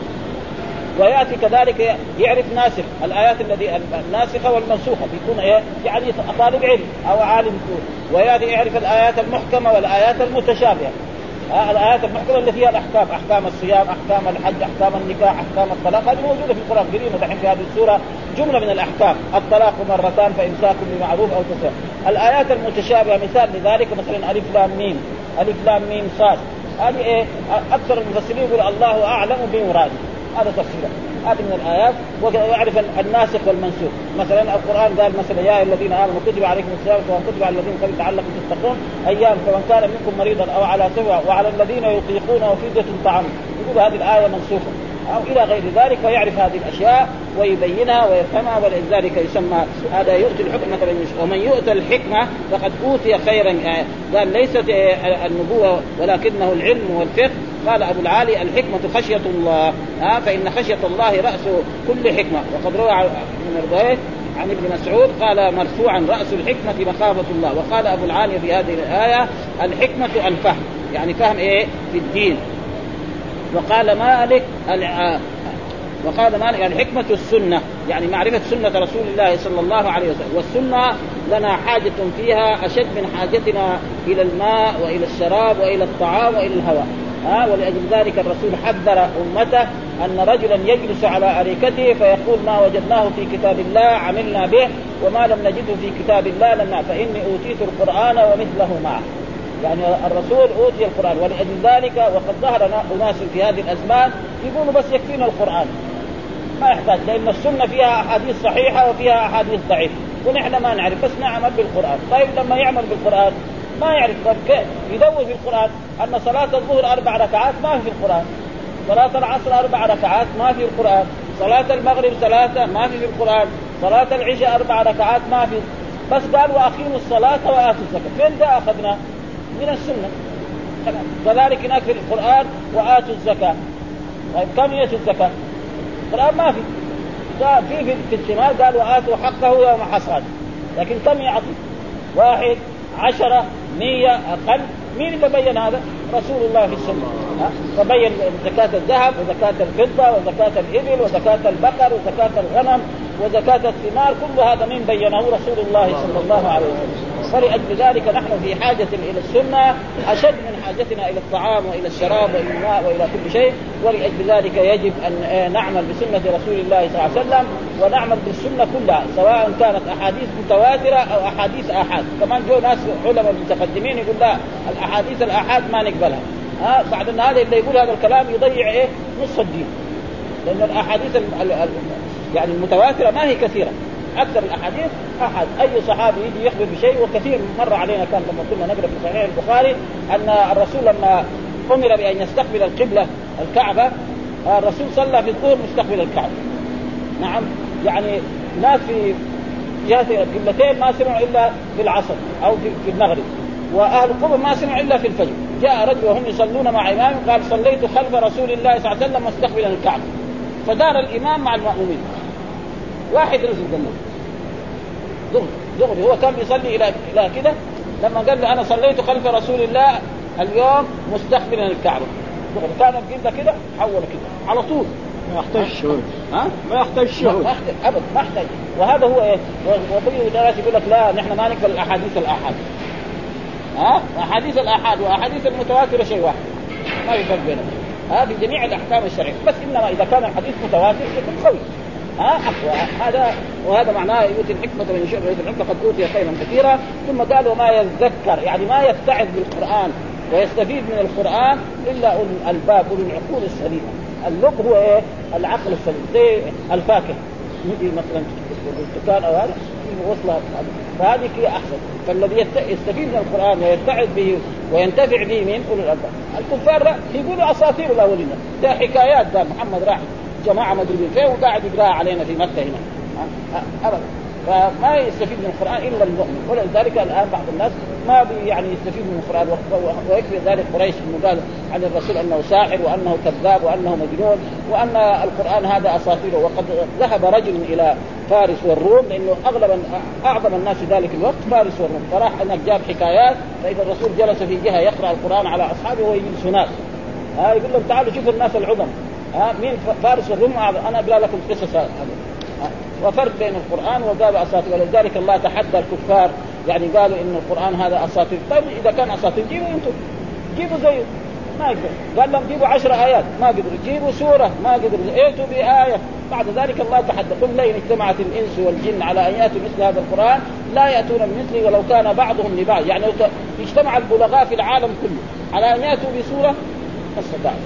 B: ويأتي كذلك يعرف ناسخ الآيات الناسخة والمنسوخة، بيكون يعني طالب علم أو عالم. ويأتي يعرف الآيات المحكمة والآيات المتشابهة. الآيات المحكمة اللي فيها الأحكام، أحكام الصيام، أحكام الحج، أحكام النكاح، أحكام الطلاق، هذه موجودة في القرآن الكريم. دحين في هذه السورة جملة من الأحكام، الطلاق مرتان فإمساك بمعروف أو تسريح. الآيات المتشابهة مثال لذلك مثلا ألف لام ميم، ألف لام ميم صاد، هذه أكثر المفسرين يقول الله أعلم بمراده، هذا تفسيره. هذه من الآيات. ويعرف الناسخ والمنسوخ. مثلا القرآن قال مثلا يا الذين آمنوا كتب عليكم الصيام كما كتب على الذين قبل لعلكم تتقون أيام فمن كان منكم مريضا أو على سفر وعلى الذين يطيقونه فدية طعام. يقول هذه الآية منسوخة أو إلى غير ذلك، ويعرف هذه الأشياء ويبينها ويفهمها، ولذلك يسمى هذا يؤتي الحكمة مثلا. ومن يؤتى الحكمة فقد أوتي خيرا. قال ليست النبوة ولكنه العلم والفقه. قال أبو العالي الحكمة خشية الله، فإن خشية الله رأس كل حكمة. وقد روى من الرواية عن ابن مسعود قال مرفوعا رأس الحكمة مخافة الله. وقال أبو العالي في هذه الآية الحكمة الفهم، يعني فهم في الدين. وقال مالك الحكمة السنة، يعني معرفة سنة رسول الله صلى الله عليه وسلم. والسنة لنا حاجة فيها أشد من حاجتنا إلى الماء وإلى الشراب وإلى الطعام وإلى الهواء. ولأجل ذلك الرسول حذر أمته أن رجلا يجلس على أريكته فيقول ما وجدناه في كتاب الله عملنا به وما لم نجده في كتاب الله لم نعمل، فإني أوتيت القرآن ومثله معه. يعني الرسول أوتي القرآن. ولأجل ذلك وقد ظهر أناس في هذه الأزمان يقولوا بس يكفينا القرآن ما يحتاج، لأن السنة فيها أحاديث صحيحة وفيها أحاديث ضعيفة ونحن ما نعرف بس نعمل بالقرآن. طيب لما يعمل بالقرآن ما يعرف كيف يدور في القرآن أن صلاة الظهر 4 ركعات ما في القرآن، صلاة العصر 4 ركعات ما في القرآن، صلاة المغرب 3 ما في القرآن، صلاة العشاء 4 ركعات ما في. بس قال وأقيموا الصلاة وآتوا الزكاة. فين ده أخذنا؟ من السنة. كذلك هناك في القرآن وآتوا الزكاة. طيب كم هي الزكاة؟ القرآن ما في. في الثمار قال وآتوا حقه يوم حصاد، لكن كم يعطي؟ 1 10 100 أقل. مين اللي بين هذا؟ رسول الله في السنة. فبين زكاة الذهب وزكاة الفضة وزكاة الإبل وزكاة البقر وزكاة الغنم وزكاة الثمار، كل هذا من بينه رسول الله صلى الله عليه وسلم. فلأجل ذلك نحن في حاجة إلى السنة أشد من حاجتنا إلى الطعام وإلى الشراب وإلى الماء وإلى كل شيء. ولأجل ذلك يجب أن نعمل بسنة رسول الله صلى الله عليه وسلم ونعمل بالسنة كلها، سواء كانت أحاديث متواترة أو أحاديث آحاد. كمان جو ناس علماء متقدمين يقول لا الأحاديث الآحاد ما نقبلها. بعد أن هذا اللي يقول هذا الكلام يضيع نصف الدين، لأن الأحاديث يعني المتواترة ما هي كثيرة. أكثر الأحاديث أحد أي صحابي يجي يخبر بشيء. وكثير مر علينا كان لما كنا نقرأ في صحيح البخاري أن الرسول لما أمر بأن يستقبل القبلة الكعبة الرسول صلى في الظهر مستقبل الكعبة. نعم، يعني ناس في جهة القبلتين ما سمعوا إلا في العصر أو في المغرب، وأهل القبة ما سمعوا إلا في الفجر. جاء رجل وهم يصلون مع إمام قال صليت خلف رسول الله صلى الله عليه وسلم مستقبلا الكعبة. فدار الإمام مع المأمومين، واحد رزق جنبه دغري هو كان بيصلي إلى كده. لما قال له أنا صليت خلف رسول الله اليوم مستقبلا الكعبة دغري كان القبلة كده حول كده على طول.
C: ما يحتاج شهود. ما يحتاج شهود
B: أبدا ما يحتاج. وهذا هو وبيجي ناس يقول لك لا نحن ما نقبل الأحاديث الآحاد. أحاديث الآحاد وأحاديث المتواترة شيء واحد ما يفرق بينهم. في جميع الأحكام الشرعية، بس إنما إذا كان الحديث متواتر يكون قوي. هذا وهذا معناه يؤتي الحكمة من يشاء ويؤتي الحكمة قد أوتي خيرا كثيرا. ثم قال وما يذكر يعني ما يتعظ بالقرآن ويستفيد من القرآن إلا أولي الألباب أولي العقول السليمة. اللب هو العقل السليم زي الفاكهة يجي مثلا الدكان أو هذا وصلها فهذه هي أحسن. فالذي يستفيد من القرآن ويتعظ به وينتفع به من أولي الألباب. الكفار يقولوا أساطير الأولين، ده حكايات، ده محمد راح جماعة مدربين فيه وقاعد يقرأ علينا في مكة هنا أبدا. فما يستفيد من القرآن إلا المؤمن. ولذلك الآن بعض الناس ما يعني يستفيد من القرآن. ويكفي ذلك قريش إنه قال عن الرسول أنه ساحر وأنه كذاب وأنه مجنون وأن القرآن هذا أساطيره. وقد ذهب رجل إلى فارس والروم لأنه أعظم الناس في ذلك الوقت فارس والروم، فراح هناك جاب حكايات. فإذا الرسول جلس في جهة يقرأ القرآن على أصحابه ويجلس ناس يقول لهم تعالوا شوفوا الناس العظم مين فارس والروم أنا أقرأ لكم قصص هذا. وفرق بين القرآن وقالوا أساطير. ولذلك الله تحدى الكفار يعني قالوا إن القرآن هذا أساطير. طيب إذا كان أساطير جيبوا أنتم جيبوا زيه ما يقدر. قال لهم جيبوا 10 آيات ما قدروا، جيبوا سورة ما قدروا، ائتوا بآية. بعد ذلك الله تحدى قل لئن اجتمعت الإنس والجن على أن يأتوا مثل هذا القرآن لا يأتون بمثله ولو كان بعضهم لبعض. يعني اجتمع البلغاء في العالم كله على أن يأتوا بسورة استطاعوا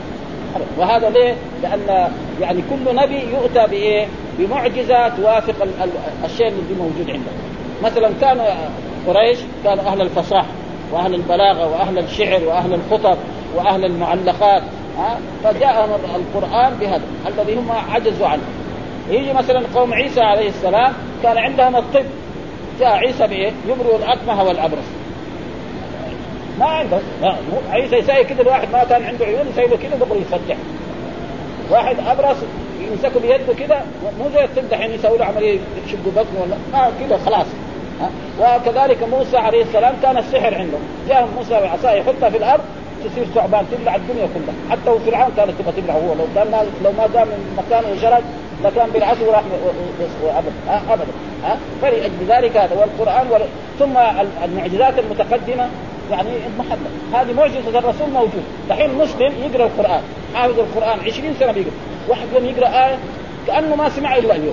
B: وهذا ليه؟ لأن يعني كل نبي يؤتى بإيه؟ بمعجزة توافق الشيء الذي موجود عنده. مثلا كان قريش كانوا أهل الفصاحة وأهل البلاغة وأهل الشعر وأهل الخطب وأهل المعلقات، فجاءهم القرآن بهذا الذي هم عجزوا عنه. يجي مثلا قوم عيسى عليه السلام كان عندهم الطب، جاء عيسى بإيه؟ يبرئ الأكمه والأبرص. ما عنده عيسى يساوي كده، الواحد ما كان عنده عيون يساوي كده دبر يفتح، واحد أبرص يمسكه بيده كده، مو زي الطب دحين يسوي له عملية يشق بطنه ولا كده خلاص. وكذلك موسى عليه السلام كان السحر عنده، جاء موسى بعصا يحطها في الأرض تصير ثعبان تبلع الدنيا كلها، حتى وفرعون كانت تبغى تبلع هو، لو ما قام من مكانه وشرد لكان بالعصر وراح أبدا. فلأجل ذلك هذا والقرآن ثم المعجزات المتقدمة يعني محدد. هذه معجزة الرسول موجود. دحين مسلم يقرأ القرآن، حافظ القرآن 20 سنة بيقرأ، واحد يوم يقرأ آية كأنه ما سمع إلا اليوم،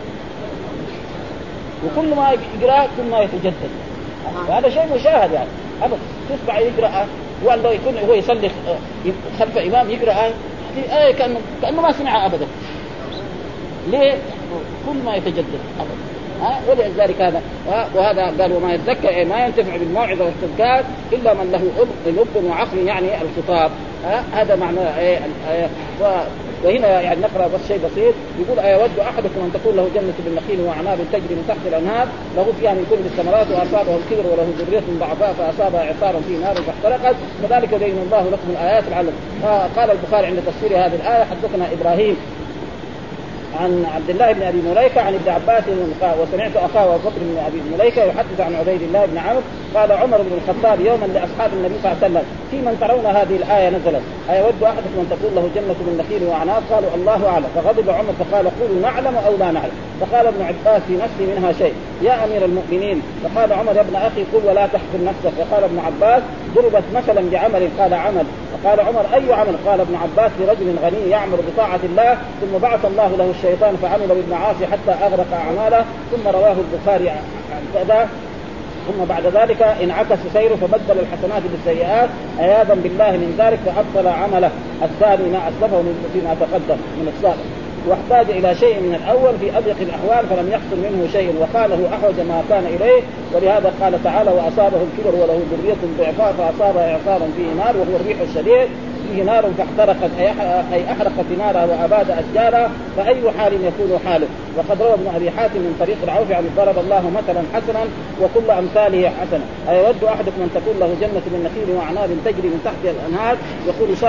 B: وكل ما يقرأ كل ما يتجدد. وهذا شيء مشاهد يعني أبدا. تسمع يقرأ والله يكون هو يصلي خلف إمام يقرأ آية كأنه ما سمعها أبدا. ليه؟ كل ما يتجدد أبدا. ولذلك هذا وهذا قال وما يتذكر ما ينتفع بالموعظة والتذكار إلا من له لب وعقل، يعني الخطاب. هذا معنى الآية. وهنا يعني نقرأ بس شيء بسيط، يقول أيود أحدكم أن تكون له جنة من نخيل وأعناب تجري من تحت الأنهار له فيها من كل الثمرات وأصابه الكبر وله ذرية ضعفاء فأصابها إعصارا في نار فاحترقت كذلك يبين الله لكم الآيات لعلكم. قال البخاري عند تفسير هذه الآية حدثنا إبراهيم عن عبد الله بن أبي مليكة عن ابن عباس وسمعت أخاه أبو بكر بن أبي مليكة يحدث عن عبيد الله بن عمرو قال عمر بن الخطاب يوما لأصحاب النبي صلى الله عليه وسلم في من ترون هذه الآية نزلت أيود أحدكم أن تكون له جنة من نخيل وأعناب قالوا الله أعلم فغضب عمر فقال قولوا نعلم أو لا نعلم فقال ابن عباس في نفسي منها شيء يا أمير المؤمنين فقال عمر يا ابن أخي قل ولا تحقر نفسك فقال ابن عباس ضربت مثلا بعمل قال عمل فقال عمر أي عمل قال ابن عباس لرجل غني يعمل بطاعة الله ثم بعث الله له الشيطان فعمل بالمعاصي حتى أغرق أعماله ثم رواه البخاري عن كذا ثم بعد ذلك انعكس سيره فبدل الحسنات بالسيئات عياذا بالله من ذلك فأبطل عمله الثاني ما أسلفه فيما تقدم من السابق واحتاج إلى شيء من الأول في أضيق الأحوال فلم يحصل منه شيء وقاله أحوج ما كان إليه ولهذا قال تعالى وأصابه الكبر وله ذرية ضعفاء فأصابها إعصارا فيه نار وهو الريح الشديد فيه نار فاحترقت أي أحرقت نارها وأباد أشجارها فأي حال يكون حاله. وقد روى ابن أبي حاتم من طريق العوفي عن ضرب الله مثلا حسنا وكل أمثاله حسنا أيود أحدكم أن تكون له جنة من نخيل وأعناب تجري من تحتها الأنهار يقول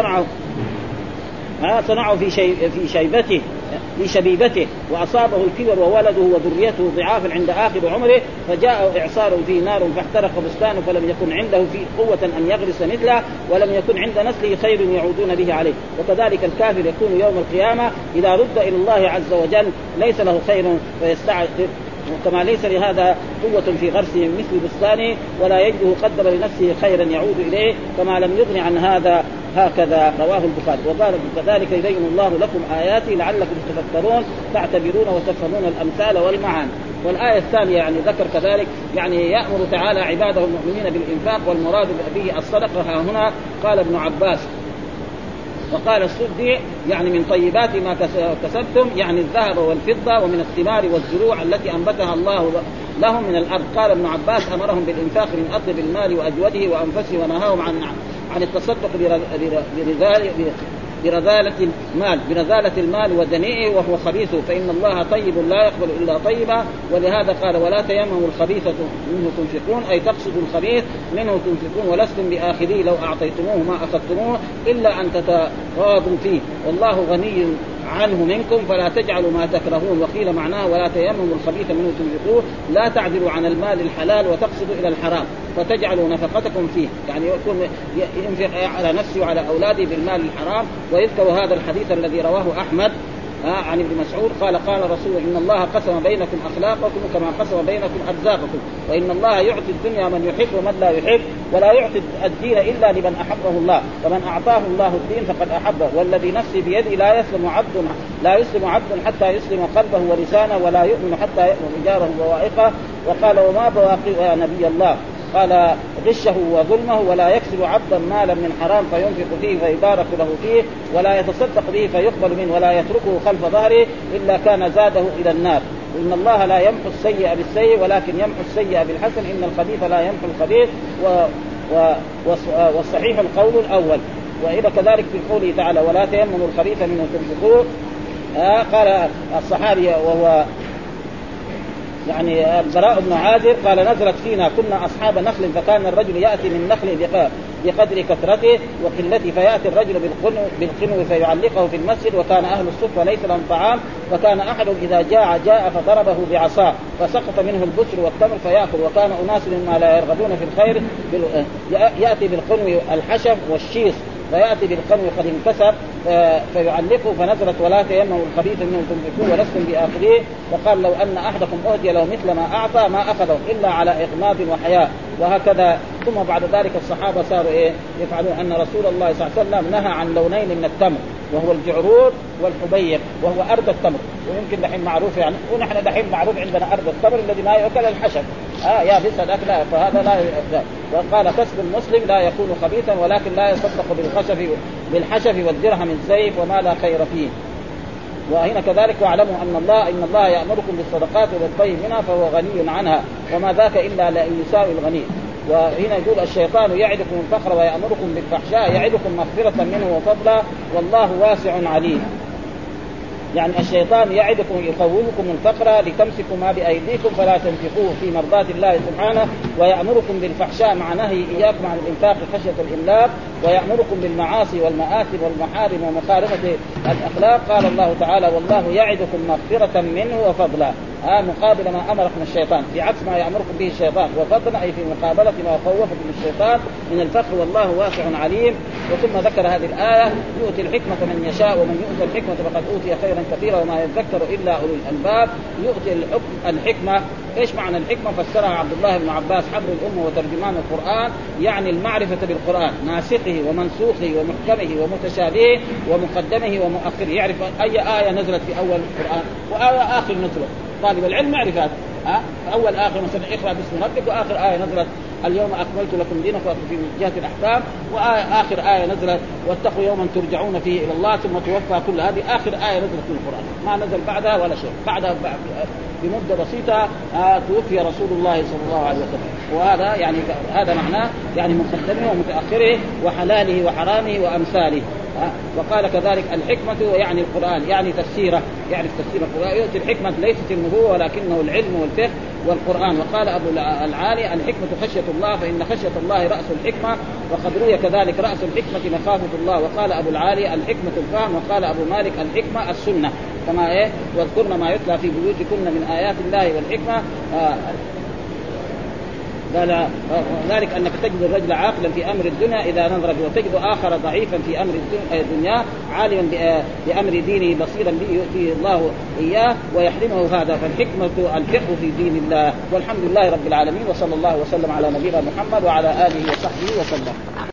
B: صنعوا في شبيبته وأصابه الكبر وولده وذريته ضعاف عند آخر عمره فجاء إعصار فيه نار فاحترق بستانه فلم يكن عنده في قوة أن يغرس مثله ولم يكن عند نسله خير يعودون به عليه. وكذلك الكافر يكون يوم القيامة إذا رد إلى الله عز وجل ليس له خير فيستعذر كما ليس لهذا قوة في غرسه مثل بستانه ولا يجده قدم لنفسه خيرا يعود إليه كما لم يغن عن هذا هكذا رواه البخاري. وقال كذلك يبين الله لكم آياته لعلكم تتفكرون تعتبرون وتفهمون الأمثال والمعاني. والآية الثانية يعني ذكر كذلك يعني يأمر تعالى عباده المؤمنين بالإنفاق والمراد به الصدقة. ها هنا قال ابن عباس وقال السدي يعني من طيبات ما كسبتم يعني الذهب والفضة ومن الثمار والزروع التي أنبتها الله لهم من الأرض. قال ابن عباس أمرهم بالإنفاق من أطيب المال وأجوده وأنفسه ونهاهم عن التصدق برذالة المال ودنيئه وهو خبيث فإن الله طيب لا يقبل إلا طيبا. ولهذا قال ولا تيمموا الخبيثة منه تنفقون أي تقصدوا الخبيث منه تنفقون ولستم بآخذيه لو أعطيتموه ما أخذتموه إلا أن تتراضوا فيه والله غني عنه منكم فلا تجعلوا ما تكرهون. وقيل معناه ولا تيمموا الخبيث منه تنفقون لا تعدلوا عن المال الحلال وتقصدوا إلى الحرام فتجعلوا نفقتكم فيه يعني يكون ينفق على نفسه وعلى أولاده بالمال الحرام. ويذكر هذا الحديث الذي رواه أحمد عن ابن مسعود قال رسول إن الله قسم بينكم أخلاقكم كما قسم بينكم أرزاقكم وإن الله يعطي الدنيا من يحب ومن لا يحب ولا يعطي الدين إلا لمن أحبه الله فمن أعطاه الله الدين فقد أحبه والذي نفسي بيدي لا يسلم عبد حتى يسلم قلبه ولسانه ولا يؤمن حتى يؤمن جاره ووائقه. وقال وما بواقي يا نبي الله قال غشه وظلمه ولا يكسب عبدا مالا من حرام فينفق فيه فيبارك له فيه ولا يتصدق به فيقبل منه ولا يتركه خلف ظهره إلا كان زاده إلى النار. إن الله لا يمحو السيء بالسيء ولكن يمحو السيء بالحسن إن الخبيث لا يمحو الخبيث والصحيح القول الأول. وإذا كذلك في قوله تعالى ولا تيمموا الخبيث منه تنفقون. قال الصحابي وهو يعني البراء بن عازب قال نزلت فينا كنا أصحاب نخل فكان الرجل يأتي من نخل بقدر كثرته وقلته فيأتي الرجل بالقنو فيعلقه في المسجد وكان أهل الصفة ليس لهم طعام فكان أحد إذا جاء فضربه بعصاه فسقط منه البشر والتمر فيأكل وكان أناس مما لا يرغبون في الخير يأتي بالقنو الحشف والشيص فيأتي بالقنو قد انكسر فيعلقه فنزلت ولا تيمموا الخبيث منه تنفقون ولستم بآخذيه وقال لو أن أحدكم أهدي له مثل ما أعطى ما أخذه إلا على إغماض وحياء. وهكذا ثم بعد ذلك الصحابة صاروا يفعلون أن رسول الله صلى الله عليه وسلم نهى عن لونين من التمر وهو الجعرور والحبيق وهو أرض التمر ويمكن دحين معروف يعني ونحن دحين معروف عندنا أرض التمر الذي ما يأكل الحشب يا بس الأكل فهذا لا يأكل. وقال كسب المسلم لا يكون خبيثا ولكن لا يصدق بالحشف والدرهم الزيف وما لا خير فيه. وهنا كذلك واعلموا إن الله يأمركم بالصدقات وبالطيب منها فهو غني عنها وما ذاك إلا لأن يساوي الغني. وهنا يقول الشيطان يعدكم الفقر ويأمركم بالفحشاء يعدكم مغفرة منه وفضلا والله واسع عليم. يعني الشيطان يعدكم يخوفكم الفقر لتمسكوا ما بأيديكم فلا تنفقوه في مرضات الله سبحانه ويأمركم بالفحشاء مع نهي إياكم عن الإنفاق خشية الإملاق ويأمركم بالمعاصي والمآثم والمحارم ومخالفة الأخلاق. قال الله تعالى والله يعدكم مغفرة منه وفضلا مقابل ما أمركم الشيطان في عكس ما يأمركم به الشيطان وفضلا أي في مقابلة ما خوفكم الشيطان من الفقر والله واسع عليم. وثم ذكر هذه الآية يؤتي الحكمة من يشاء ومن يؤتي الحكمة فقد أوتي خيرا كثيرا وما يذكر إلا أولو الألباب. يؤتي الحكمة إيش معنى الحكمة؟ فسرها عبد الله بن عباس حبر الأمة وترجمان القرآن يعني المعرفة بالقرآن ناسخه ومنسوخه ومحكمه ومتشابهه ومقدمه ومؤخره يعرف أي آية نزلت في أول القرآن وآية آخر نزلت. طالب العلم يعرف هذا أول آخر مثلا اقرأ باسم ربك وآخر آية نزلت اليوم أكملت لكم دينكم في جهة الأحكام وآخر آية نزلت واتقوا يوما ترجعون فيه إلى الله ثم توفى كل هذه آخر آية نزلت في القرآن ما نزل بعدها ولا شيء بعدها بمدة بسيطة توفي رسول الله صلى الله عليه وسلم. وهذا يعني هذا معناه يعني مقدمه ومتأخره وحلاله وحرامه وأمثاله. وقال كذلك الحكمة يعني القرآن يعني تفسيره يعني تفسير القرآن. يؤتي الحكمة ليست النبوة ولكنه العلم والفقه والقرآن. وقال أبو العالي الحكمة خشية الله فإن خشية الله رأس الحكمة وقد روي كذلك رأس الحكمة مخافة الله. وقال أبو العالي الحكمة الفهم. وقال أبو مالك الحكمة السنة كما واذكرن ما يتلى في بيوتكن من آيات الله والحكمة. قال ذلك أنك تجد الرجل عاقلا في أمر الدنيا إذا نظر به وتجد آخر ضعيفا في أمر الدنيا عالما بأمر دينه بصيرا به يؤتيه الله إياه ويحرمه هذا. فالحكمة الفقه في دين الله. والحمد لله رب العالمين وصلى الله وسلم على نبينا محمد وعلى آله وصحبه وسلم.